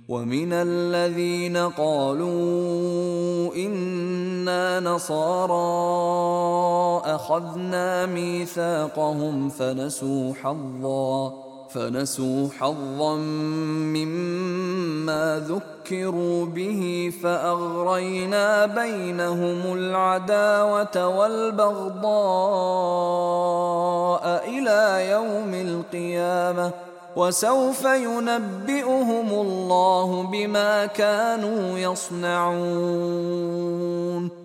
ومن الذين قالوا إنا نصارى أخذنا ميثاقهم فنسوا حظا مما ذكروا به فأغرينا بينهم العداوة والبغضاء إلى يوم القيامة وسوف ينبئهم الله بما كانوا يصنعون.